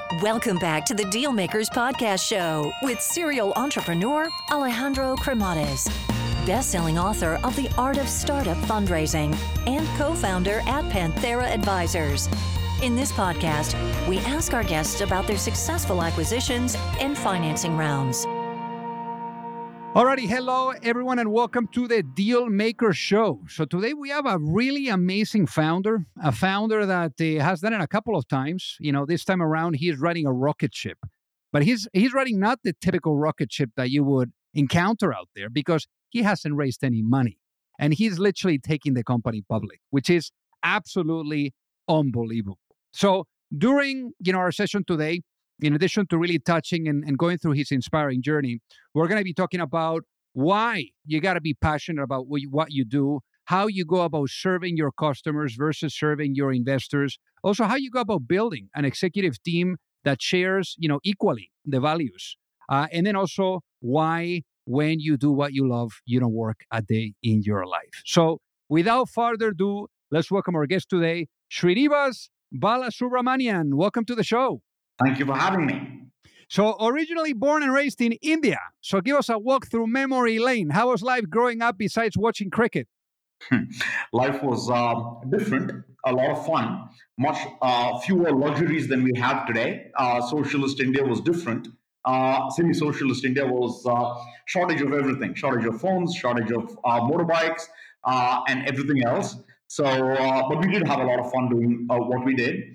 Welcome back to the Dealmakers Podcast Show with serial entrepreneur Alejandro Cremades, best-selling author of The Art of Startup Fundraising and co-founder at Panthera Advisors. In this podcast, we ask our guests about their successful acquisitions and financing rounds. Alrighty, hello everyone and welcome to the Dealmaker Show. So today we have a really amazing founder, a founder that has done it a couple of times. You know, this time around he is writing a rocket ship, but he's writing not the typical rocket ship that you would encounter out there because he hasn't raised any money. And he's literally taking the company public, which is absolutely unbelievable. So during, our session today, in addition to really touching and going through his inspiring journey, we're going to be talking about why you got to be passionate about what you do, how you go about serving your customers versus serving your investors. Also, how you go about building an executive team that shares, equally the values. And then also why when you do what you love, you don't work a day in your life. So without further ado, let's welcome our guest today, Srinivas Balasubramanian. Welcome to the show. Thank you for having me. So originally born and raised in India. So give us a walk through memory lane. How was life growing up besides watching cricket? Life was different, a lot of fun, much fewer luxuries than we have today. Socialist India was different. Semi-socialist India was shortage of everything, shortage of phones, shortage of motorbikes, and everything else. So, but we did have a lot of fun doing what we did.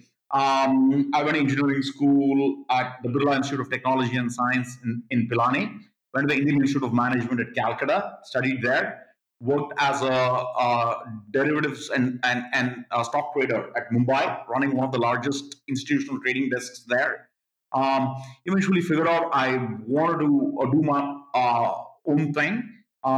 I went to engineering school at the Birla Institute of Technology and Science in Pilani. Went to the Indian Institute of Management at Calcutta, studied there. Worked as a derivatives and stock trader at Mumbai, running one of the largest institutional trading desks there. Eventually figured out I wanted to do my own thing.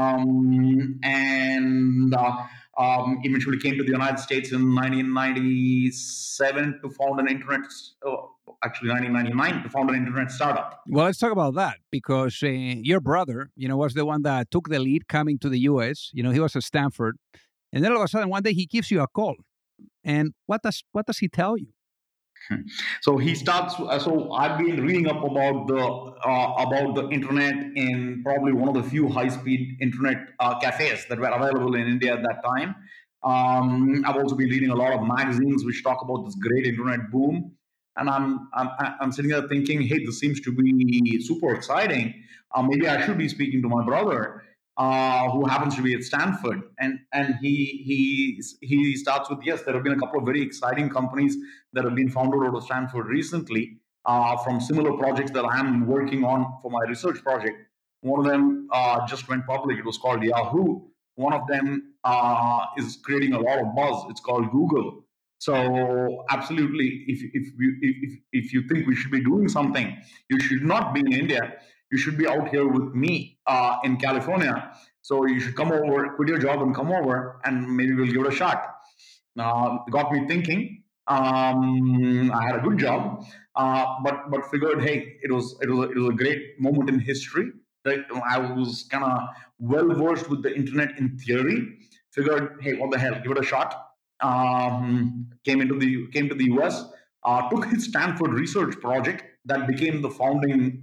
Eventually came to the United States in 1997 to found an internet, 1999 to found an internet startup. Well, let's talk about that because your brother, was the one that took the lead coming to the U.S. He was at Stanford. And then all of a sudden, one day he gives you a call. And what does he tell you? So he starts. So I've been reading up about the internet in probably one of the few high-speed internet cafes that were available in India at that time. I've also been reading a lot of magazines which talk about this great internet boom, and I'm sitting there thinking, hey, this seems to be super exciting. Maybe I should be speaking to my brother. Who happens to be at Stanford, and he starts with, yes, there have been a couple of very exciting companies that have been founded out of Stanford recently from similar projects that I'm working on for my research project. One of them just went public. It was called Yahoo. One of them is creating a lot of buzz. It's called Google. So absolutely, if you think we should be doing something, you should not be in India. You should be out here with me in California. So you should come over, quit your job, and come over, and maybe we'll give it a shot. Got me thinking. I had a good job, but figured, hey, it was a great moment in history. Right? I was kind of well versed with the internet in theory. Figured, hey, what the hell, give it a shot. Came to the US. Took his Stanford research project that became the founding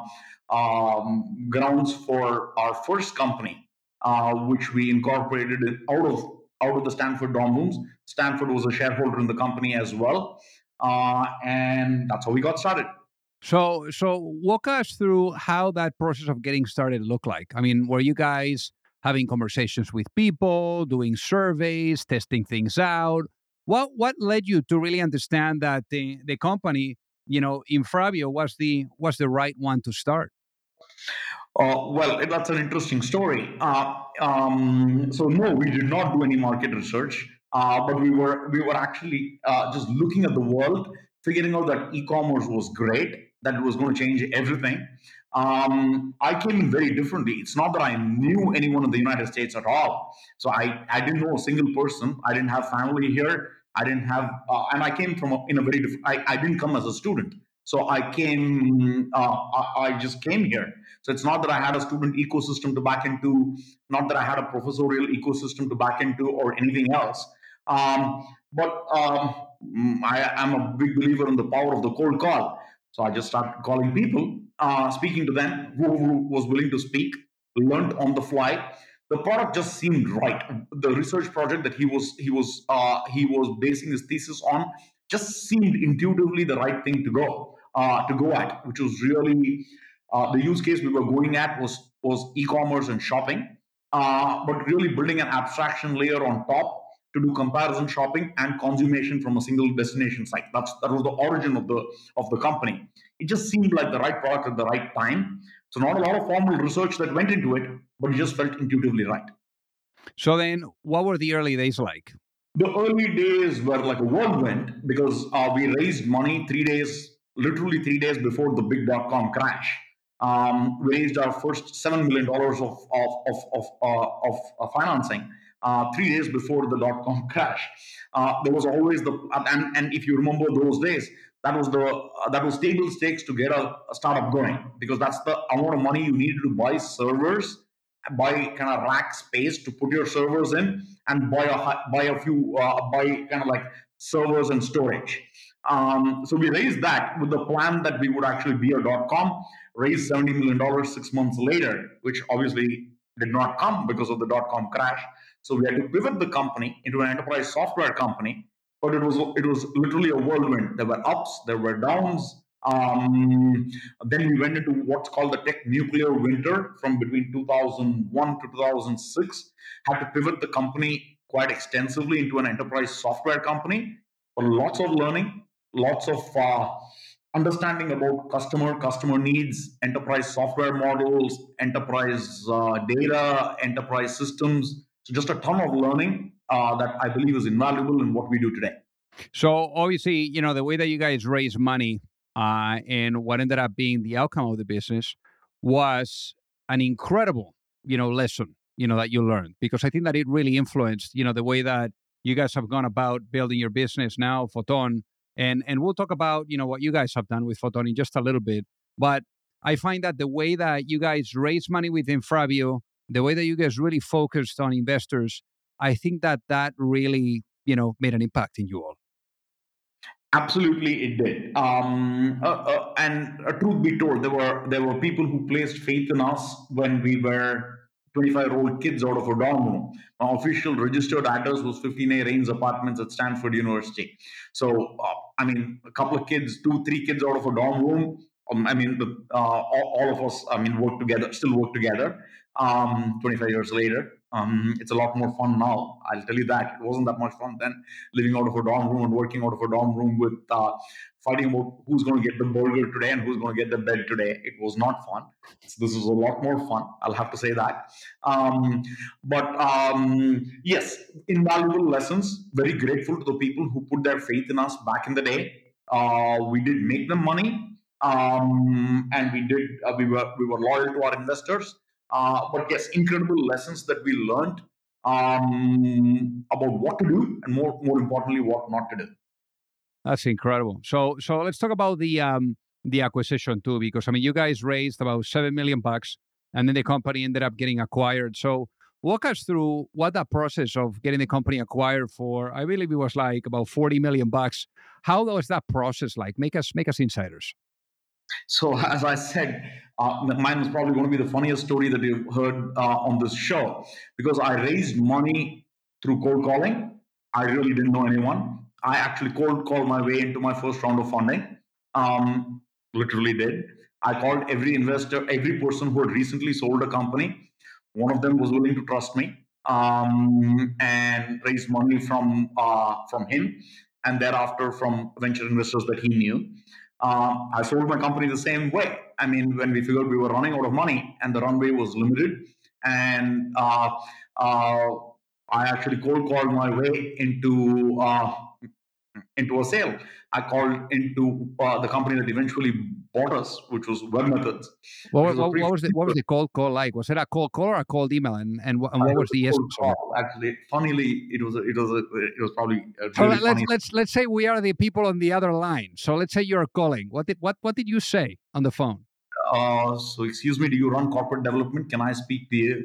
grounds for our first company, which we incorporated out of the Stanford dorm rooms. Stanford was a shareholder in the company as well, and that's how we got started. So walk us through how that process of getting started looked like. I mean, were you guys having conversations with people, doing surveys, testing things out? What led you to really understand that the company, Infravio was the right one to start? Well, that's an interesting story. So no, we did not do any market research, but we were actually just looking at the world, figuring out that e-commerce was great, that it was going to change everything. I came in very differently. It's not that I knew anyone in the United States at all. So I didn't know a single person. I didn't have family here. I didn't have, and I came from in a very different. I didn't come as a student. So I came, I just came here. So it's not that I had a student ecosystem to back into, not that I had a professorial ecosystem to back into or anything else. But I am a big believer in the power of the cold call. So I just started calling people, speaking to them who was willing to speak, learned on the fly. The product just seemed right. The research project that he was basing his thesis on just seemed intuitively the right thing to go at, which was really the use case we were going at was e-commerce and shopping, but really building an abstraction layer on top to do comparison shopping and consummation from a single destination site. That was the origin of the company. It just seemed like the right product at the right time. So not a lot of formal research that went into it, but it just felt intuitively right. So then, what were the early days like? The early days were like a whirlwind because we raised money 3 days, literally 3 days before the big dot-com crash. We raised our first $7 million of financing 3 days before the dot-com crash. There was always and if you remember those days, that was table stakes to get a startup going, because that's the amount of money you needed to buy servers, buy kind of rack space to put your servers in, and buy kind of like servers and storage. So we raised that with the plan that we would actually be a .com, raised $70 million 6 months later, which obviously did not come because of the .com crash. So we had to pivot the company into an enterprise software company, but it was literally a whirlwind. There were ups, there were downs. Then we went into what's called the tech nuclear winter from between 2001 to 2006. Had to pivot the company quite extensively into an enterprise software company, but lots of learning, lots of understanding about customer needs, enterprise software models, enterprise data, enterprise systems. So just a ton of learning that I believe is invaluable in what we do today. So obviously, the way that you guys raise money and what ended up being the outcome of the business was an incredible, lesson, that you learned, because I think that it really influenced, the way that you guys have gone about building your business now, Photon. And we'll talk about, what you guys have done with Photon in just a little bit. But I find that the way that you guys raise money with InfraView, the way that you guys really focused on investors, I think that really, made an impact in you all. Absolutely, it did. And truth be told, there were people who placed faith in us when we were 25-year-old kids out of a dorm room. My official registered address was 15A Rains Apartments at Stanford University. So, I mean, a couple of kids, 2, 3 kids out of a dorm room. All of us, work together, still work together. 25 years later, it's a lot more fun now. I'll tell you that. It wasn't that much fun then, living out of a dorm room and working out of a dorm room with fighting about who's going to get the burger today and who's going to get the bed today. It was not fun. So this is a lot more fun. I'll have to say that. Yes, invaluable lessons. Very grateful to the people who put their faith in us back in the day. We did make them money, and we were loyal to our investors. But yes, incredible lessons that we learned about what to do, and more importantly, what not to do. That's incredible. So let's talk about the acquisition too, because you guys raised about $7 million, and then the company ended up getting acquired. So walk us through what that process of getting the company acquired for. I believe it was like about $40 million. How was that process like? Make us insiders. So, as I said, mine was probably going to be the funniest story that you've heard on this show, because I raised money through cold calling. I really didn't know anyone. I actually cold called my way into my first round of funding. Literally did. I called every investor, every person who had recently sold a company. One of them was willing to trust me, and raised money from him, and thereafter from venture investors that he knew. I sold my company the same way. When we figured we were running out of money and the runway was limited, and I actually cold called my way into a sale. I called into the company that eventually bought us, which was WebMethods. What was the cold call like? Was it a cold call or a cold email? And what was the essence of it? Actually, funnily, it was probably so funny. let's say we are the people on the other line. So let's say you're calling. What did you say on the phone? So excuse me, do you run corporate development? Can I speak to you?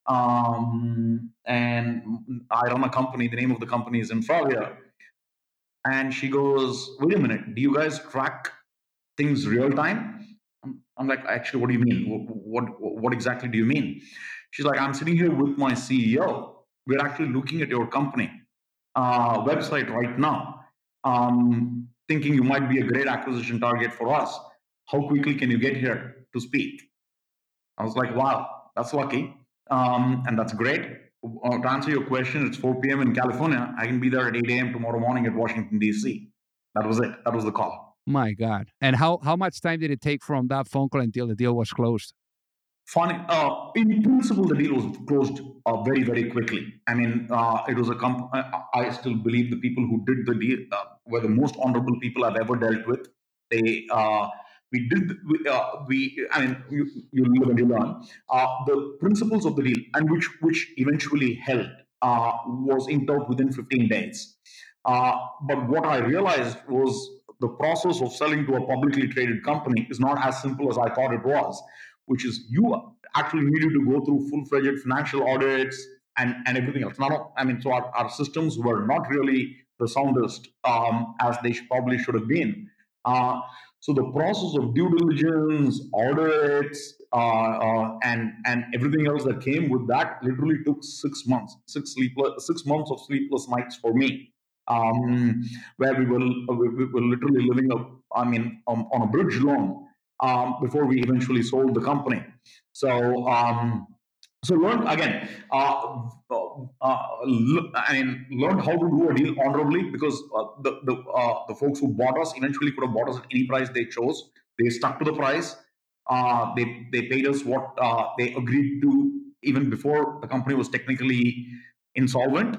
And I run a company. The name of the company is InfraView. And she goes, wait a minute, do you guys track things real time. I'm like, actually, what do you mean? What exactly do you mean? She's like, I'm sitting here with my CEO. We're actually looking at your company website right now, thinking you might be a great acquisition target for us. How quickly can you get here to speak? I was like, wow, that's lucky. And that's great. To answer your question, it's 4 p.m. in California. I can be there at 8 a.m. tomorrow morning at Washington, D.C. That was it. That was the call. My God. And how much time did it take from that phone call until the deal was closed? Funny, in principle, the deal was closed very, very quickly. I mean, it was I still believe the people who did the deal were the most honorable people I've ever dealt with. They, I mean, you live and you learn. The principles of the deal, and which eventually held, was inked out within 15 days. But what I realized was the process of selling to a publicly traded company is not as simple as I thought it was, which is you actually needed to go through full-fledged financial audits and everything else. Now, I mean, so our systems were not really the soundest as they probably should have been. So the process of due diligence, audits, and everything else that came with that literally took 6 months, 6 months of sleepless nights for me, where we were literally living on a bridge loan before we eventually sold the company. So. So learned again. Learned how to do a deal honorably because the folks who bought us eventually could have bought us at any price they chose. They stuck to the price. They paid us what they agreed to even before the company was technically insolvent.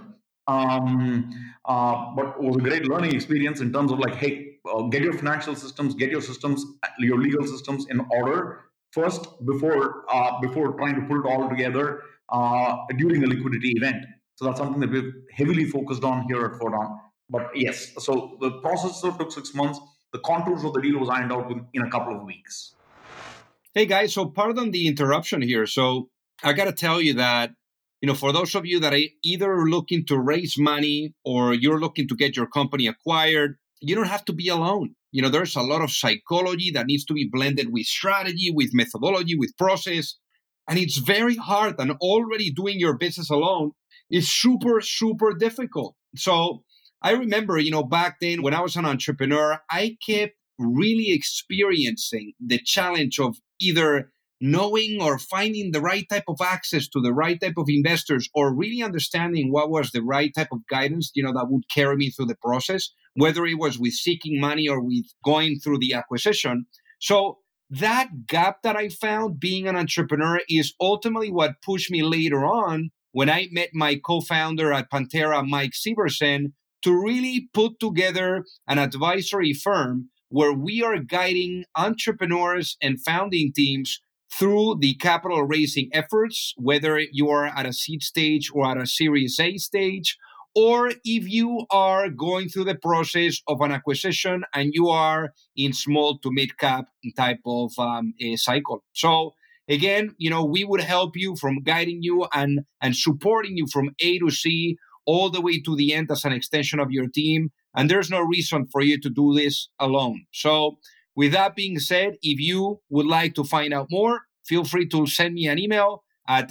But it was a great learning experience in terms of like, hey, get your financial systems, get your systems, your legal systems in order first before trying to put it all together during a liquidity event. So that's something that we've heavily focused on here at Fordon. But yes, so the process took 6 months. The contours of the deal was ironed out in a couple of weeks. Hey guys, so pardon the interruption here. So I got to tell you that, for those of you that are either looking to raise money or you're looking to get your company acquired, you don't have to be alone. There's a lot of psychology that needs to be blended with strategy, with methodology, with process. And it's very hard. And already doing your business alone is super, super difficult. So I remember, back then when I was an entrepreneur, I kept really experiencing the challenge of either knowing or finding the right type of access to the right type of investors, or really understanding what was the right type of guidance, that would carry me through the process, whether it was with seeking money or with going through the acquisition. So that gap that I found being an entrepreneur is ultimately what pushed me later on when I met my co-founder at Pantera, Mike Severson, to really put together an advisory firm where we are guiding entrepreneurs and founding teams through the capital raising efforts, whether you are at a seed stage or at a Series A stage, or if you are going through the process of an acquisition and you are in small to mid cap type of cycle. So again, we would help you from guiding you and supporting you from A to C all the way to the end as an extension of your team. And there's no reason for you to do this alone. So with that being said, if you would like to find out more, feel free to send me an email at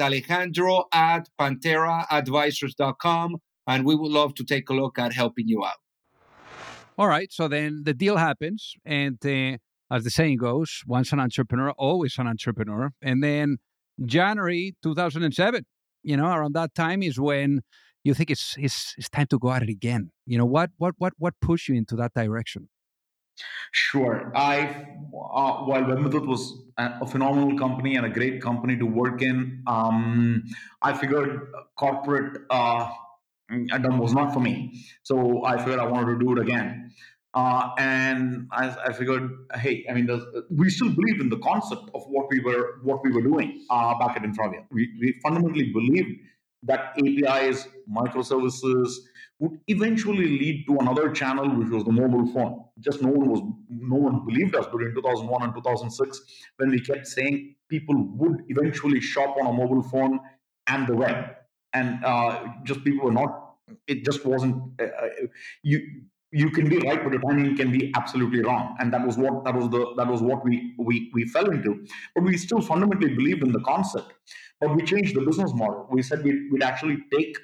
alejandro@panteraadvisors.com, and we would love to take a look at helping you out. All right. So then the deal happens. And as the saying goes, once an entrepreneur, always an entrepreneur. And then January 2007, around that time is when you think it's time to go at it again. What pushed you into that direction? Sure. While Webmethod was a phenomenal company and a great company to work in, I figured corporate was not for me. So I figured I wanted to do it again. And I figured, hey, we still believe in the concept of what we were doing back at Infravia. We fundamentally believed that APIs, microservices would eventually lead to another channel, which was the mobile phone. Just no one believed us during 2001 and 2006 when we kept saying people would eventually shop on a mobile phone and the web, and just people were not. It just wasn't. you can be right, but the timing can be absolutely wrong, and that was what we fell into. But we still fundamentally believed in the concept, but we changed the business model. We said we'd actually take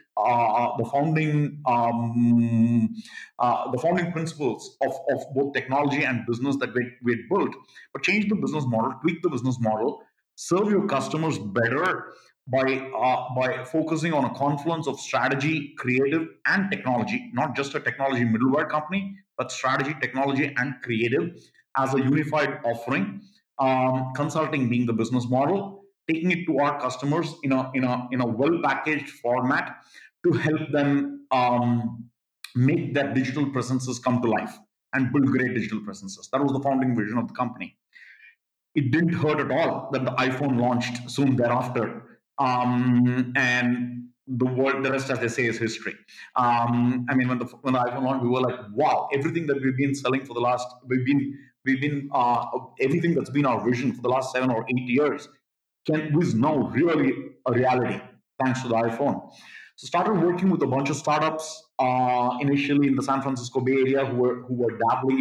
the founding principles of both technology and business that we had built, but change the business model, tweak the business model, serve your customers better by focusing on a confluence of strategy, creative, and technology, not just a technology middleware company, but strategy, technology, and creative as a unified offering. Consulting being the business model, taking it to our customers in a well packaged format to help them make their digital presences come to life and build great digital presences. That was the founding vision of the company. It didn't hurt at all that the iPhone launched soon thereafter. And the rest, as they say, is history. I mean, when the iPhone launched, we were like, wow, everything that we've been selling for the last, everything that's been our vision for the last 7 or 8 years is now really a reality thanks to the iPhone. So started working with a bunch of startups initially in the San Francisco Bay Area who were dabbling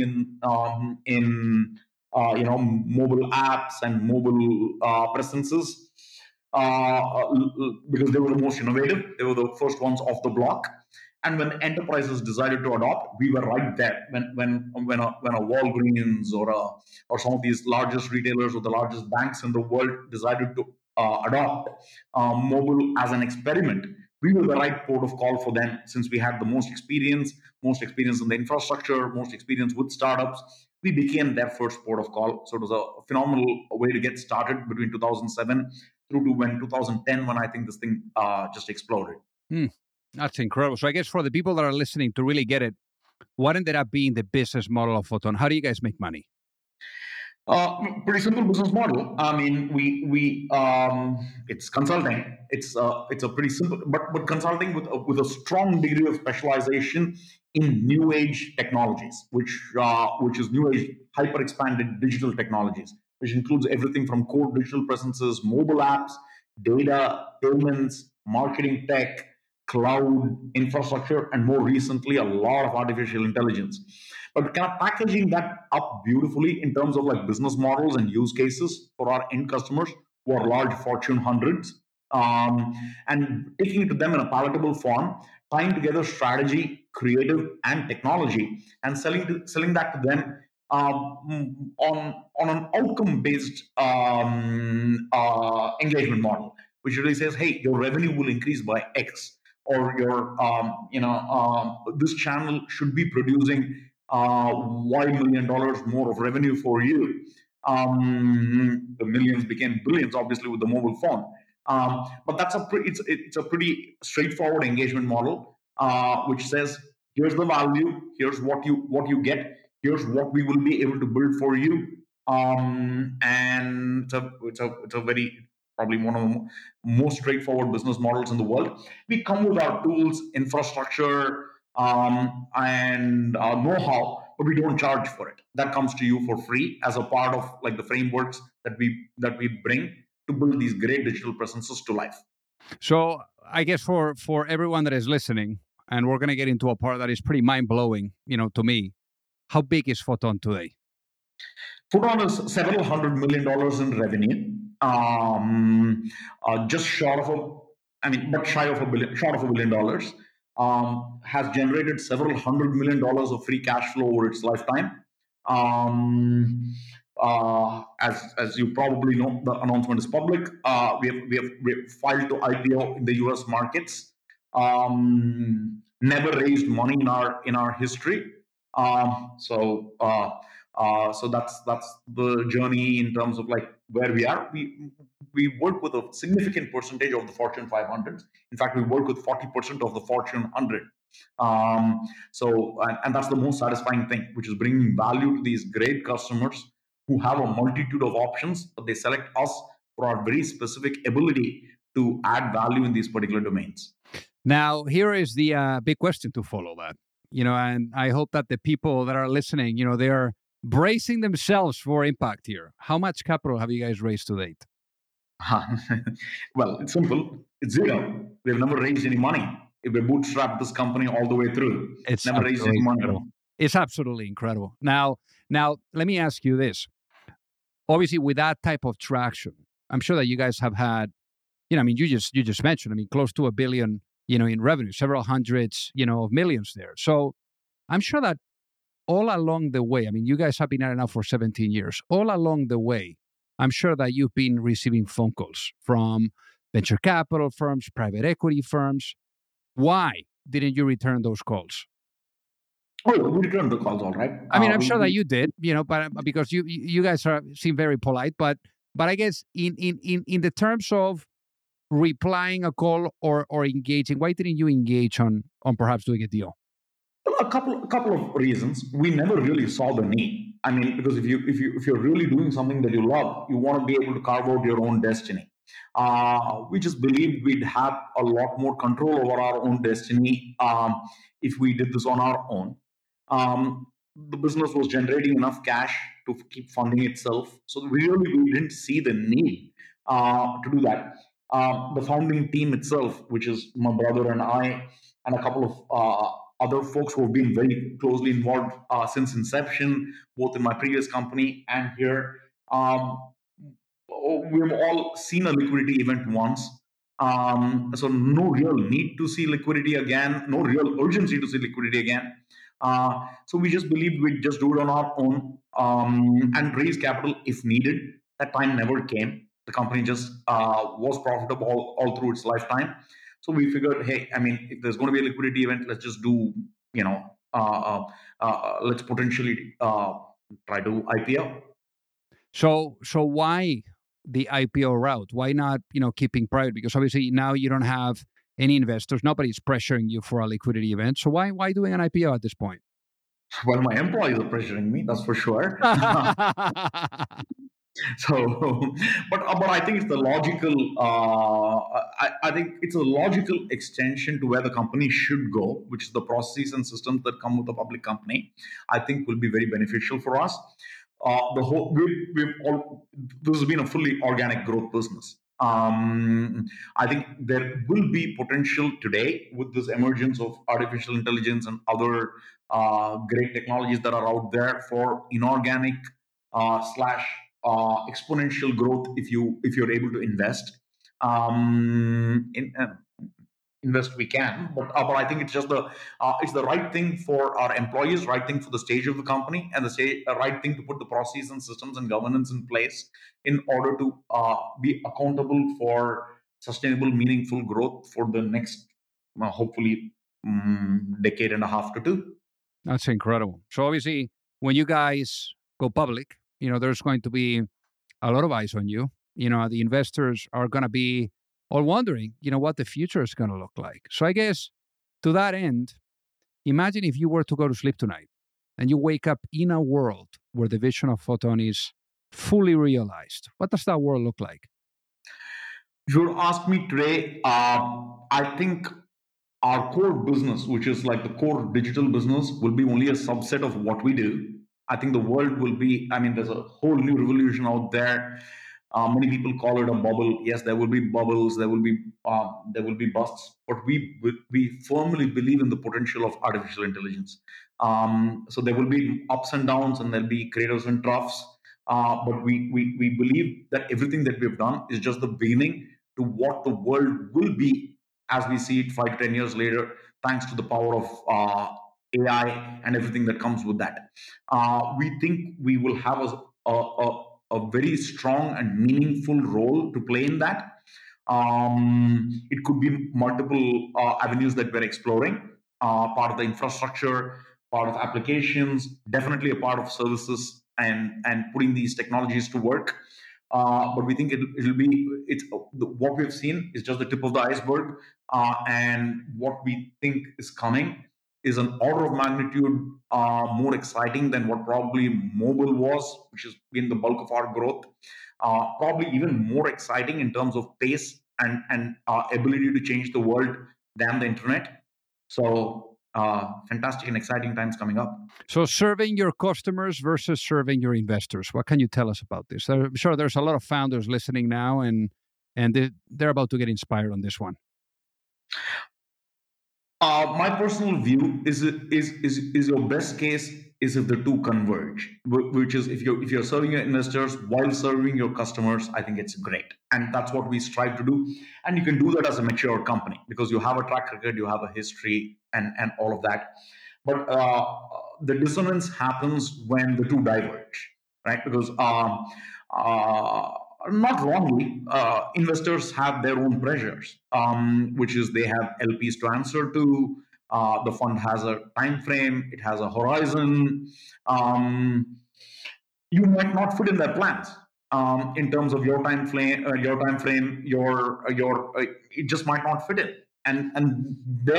in mobile apps and mobile presences because they were the most innovative. They were the first ones off the block. And when enterprises decided to adopt, we were right there. When a Walgreens or some of these largest retailers or the largest banks in the world decided to adopt mobile as an experiment, we were the right port of call for them since we had the most experience in the infrastructure, most experience with startups. We became their first port of call. So it was a phenomenal way to get started between 2007 through to 2010, when I think this thing just exploded. That's incredible. So I guess for the people that are listening to really get it, what ended up being the business model of Photon? How do you guys make money? Pretty simple business model. I mean, it's consulting. It's a pretty simple, but consulting with a strong degree of specialization in new age technologies, which is new age hyper expanded digital technologies, which includes everything from core digital presences, mobile apps, data, payments, marketing tech, cloud infrastructure, and more recently, a lot of artificial intelligence. But kind of packaging that up beautifully in terms of like business models and use cases for our end customers who are large Fortune hundreds, and taking it to them in a palatable form, tying together strategy, creative, and technology, and selling that to them on an outcome based engagement model, which really says, hey, your revenue will increase by X, or your this channel should be producing $Y million more of revenue for you. The millions became billions, obviously, with the mobile phone. But it's a pretty straightforward engagement model, which says, here's the value, here's what you get, here's what we will be able to build for you. And it's a very, probably one of the most straightforward business models in the world. We come with our tools, infrastructure, and know-how, but we don't charge for it. That comes to you for free as a part of like the frameworks that we bring to build these great digital presences to life. So I guess for everyone that is listening, and we're going to get into a part that is pretty mind-blowing, to me, how big is Photon today? Photon is several $100 million in revenue. Just short of $1 billion. Has generated several $100 million of free cash flow over its lifetime. As you probably know, the announcement is public. We have filed to IPO in the US markets. Never raised money in our history. So that's the journey in terms of like where we are. We work with a significant percentage of the Fortune 500. In fact, we work with 40% of the Fortune 100. And that's the most satisfying thing, which is bringing value to these great customers who have a multitude of options, but they select us for our very specific ability to add value in these particular domains. Now, here is the big question to follow that, and I hope that the people that are listening, they are bracing themselves for impact here. How much capital have you guys raised to date? Well, it's simple. It's zero. We've never raised any money. We bootstrapped this company all the way through. It's never raised any money. It's absolutely incredible. Now, let me ask you this. Obviously, with that type of traction, I'm sure that you guys have had, I mean, you just mentioned, I mean, close to $1 billion, in revenue, several hundreds, of millions there. So I'm sure that all along the way, I mean, you guys have been at it now for 17 years. All along the way, I'm sure that you've been receiving phone calls from venture capital firms, private equity firms. Why didn't you return those calls? Oh, we returned the calls, all right. I mean, I'm sure that you did, but because you guys seem very polite, but I guess in the terms of replying a call or engaging, why didn't you engage on perhaps doing a deal? Well, a couple of reasons. We never really saw the need. I mean, because if you're really doing something that you love, you want to be able to carve out your own destiny. We just believed we'd have a lot more control over our own destiny if we did this on our own. The business was generating enough cash to keep funding itself, so we didn't see the need to do that. The founding team itself, which is my brother and I, and a couple of other folks who have been very closely involved since inception, both in my previous company and here. We've all seen a liquidity event once. So no real need to see liquidity again, no real urgency to see liquidity again. So we just believed we'd just do it on our own and raise capital if needed. That time never came. The company just was profitable all through its lifetime. So we figured, hey, I mean, if there's going to be a liquidity event, let's just do, let's potentially try to IPO. So why the IPO route? Why not, keeping private? Because obviously now you don't have any investors. Nobody's pressuring you for a liquidity event. So why doing an IPO at this point? Well, my employees are pressuring me, that's for sure. So, but I think it's the logical. I think it's a logical extension to where the company should go, which is the processes and systems that come with a public company. I think will be very beneficial for us. This has been a fully organic growth business. I think there will be potential today with this emergence of artificial intelligence and other great technologies that are out there for inorganic slash exponential growth if you're able to invest. Invest we can, but I think it's just it's the right thing for our employees, right thing for the stage of the company, and the right thing to put the processes and systems and governance in place in order to be accountable for sustainable, meaningful growth for the next, hopefully, decade and a half to two. That's incredible. So obviously, when you guys go public, there's going to be a lot of eyes on you. The investors are going to be all wondering, what the future is going to look like. So I guess to that end, imagine if you were to go to sleep tonight and you wake up in a world where the vision of Photon is fully realized. What does that world look like? If you would ask me today, I think our core business, which is like the core digital business, will be only a subset of what we do. I think the world will be, there's a whole new revolution out there. Many people call it a bubble. Yes, there will be bubbles, there will be busts, but we firmly believe in the potential of artificial intelligence. So there will be ups and downs, and there'll be craters and troughs. But we believe that everything that we've done is just the beginning to what the world will be as we see it 5 to 10 years later, thanks to the power of AI and everything that comes with that. We think we will have a very strong and meaningful role to play in that. It could be multiple avenues that we're exploring, part of the infrastructure, part of applications, definitely a part of services and putting these technologies to work. But we think what we've seen is just the tip of the iceberg, and what we think is coming is an order of magnitude more exciting than what probably mobile was, which has been the bulk of our growth. Probably even more exciting in terms of pace and ability to change the world than the internet. So fantastic and exciting times coming up. So serving your customers versus serving your investors. What can you tell us about this? I'm sure there's a lot of founders listening now, and they're about to get inspired on this one. My personal view is your best case is if the two converge, which is if you're serving your investors while serving your customers. I think it's great, and that's what we strive to do. And you can do that as a mature company because you have a track record, you have a history, and all of that. But the dissonance happens when the two diverge, right? Because uh, not wrongly, investors have their own pressures, which is they have LPs to answer to. The fund has a time frame, it has a horizon. Um, you might not fit in their plans in terms of your time frame, it just might not fit in, and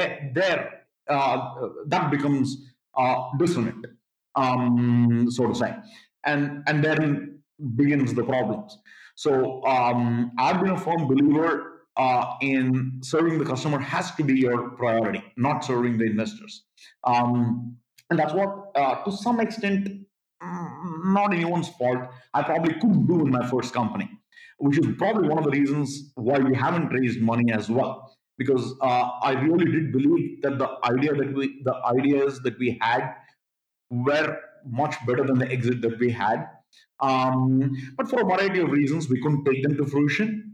that becomes dissonant, so to say, and then begins the problems. So I've been a firm believer in serving the customer has to be your priority, not serving the investors. And that's what, to some extent, not anyone's fault, I probably couldn't do in my first company, which is probably one of the reasons why we haven't raised money as well. Because I really did believe that the ideas that we had were much better than the exit that we had. But for a variety of reasons, we couldn't take them to fruition.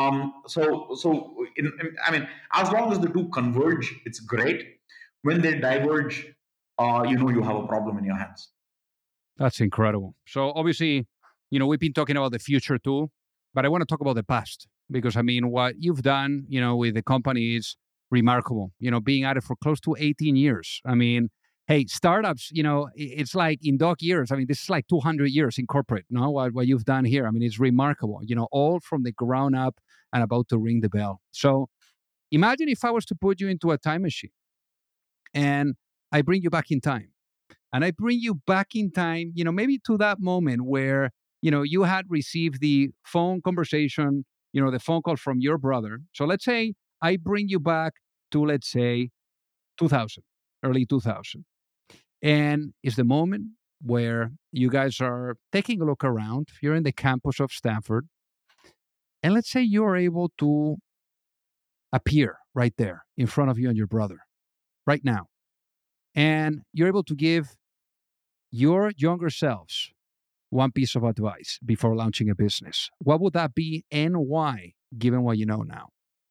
I mean, as long as the two converge, it's great. When they diverge, you have a problem in your hands. That's incredible. So obviously, we've been talking about the future too, but I want to talk about the past because I mean, what you've done, with the company is remarkable. Being at it for close to 18 years. I mean, hey, startups, it's like in dog years. I mean, this is like 200 years in corporate, no? What you've done here. I mean, it's remarkable, all from the ground up and about to ring the bell. So imagine if I was to put you into a time machine and I bring you back in time. And I bring you back in time, maybe to that moment where, you had received the phone conversation, the phone call from your brother. So let's say I bring you back to, let's say, 2000, early 2000. And it's the moment where you guys are taking a look around. You're in the campus of Stanford. And let's say you're able to appear right there in front of you and your brother right now. And you're able to give your younger selves one piece of advice before launching a business. What would that be and why, given what you know now?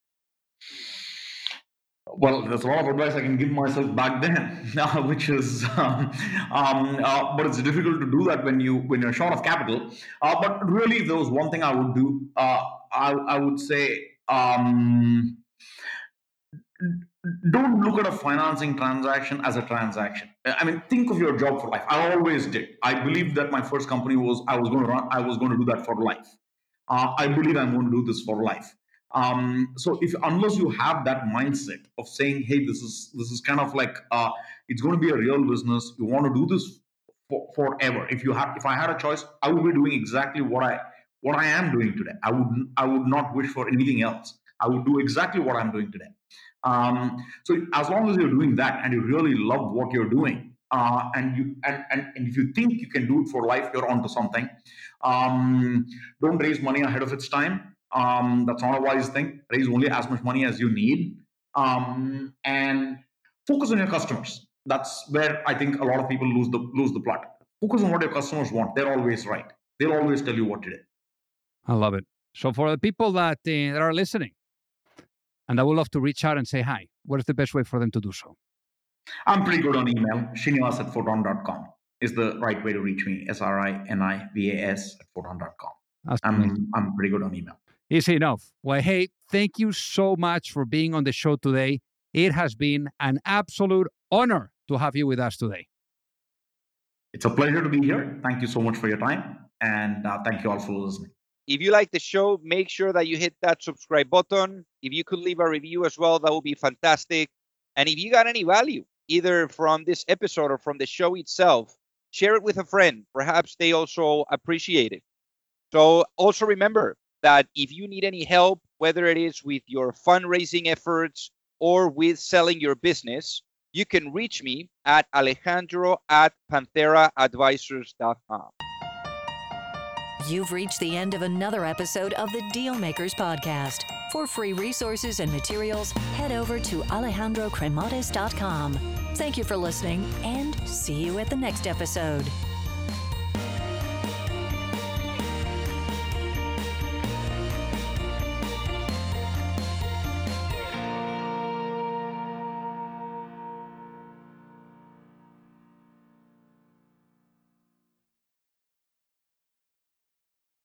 Well, there's a lot of advice I can give myself back then, which is, but it's difficult to do that when you're short of capital. But really, if there was one thing I would do, I would say, don't look at a financing transaction as a transaction. I mean, think of your job for life. I always did. I believed that my first company I was going to run. I was going to do that for life. I believe I'm going to do this for life. So unless you have that mindset of saying, hey, this is kind of like it's going to be a real business. You want to do this forever. If I had a choice, I would be doing exactly what I am doing today. I would not wish for anything else. I would do exactly what I'm doing today. So as long as you're doing that and you really love what you're doing, and if you think you can do it for life, you're onto something. Don't raise money ahead of its time. That's not a wise thing. Raise only as much money as you need, and focus on your customers. That's where I think a lot of people lose the plot. Focus on what your customers want. They're always right. They'll always tell you what to do. I love it. So for the people that are listening, and I would love to reach out and say hi, what is the best way for them to do so? I'm pretty good on email. Srinivas@photon.com is the right way to reach me. SRINIVAS@photon.com. I'm pretty good on email. Easy enough. Well, hey, thank you so much for being on the show today. It has been an absolute honor to have you with us today. It's a pleasure to be here. Thank you so much for your time. And thank you all for listening. If you like the show, make sure that you hit that subscribe button. If you could leave a review as well, that would be fantastic. And if you got any value, either from this episode or from the show itself, share it with a friend. Perhaps they also appreciate it. So also remember that if you need any help, whether it is with your fundraising efforts or with selling your business, you can reach me at Alejandro@pantheraadvisors.com. You've reached the end of another episode of the Dealmakers Podcast. For free resources and materials, head over to alejandrocremades.com. Thank you for listening, and see you at the next episode.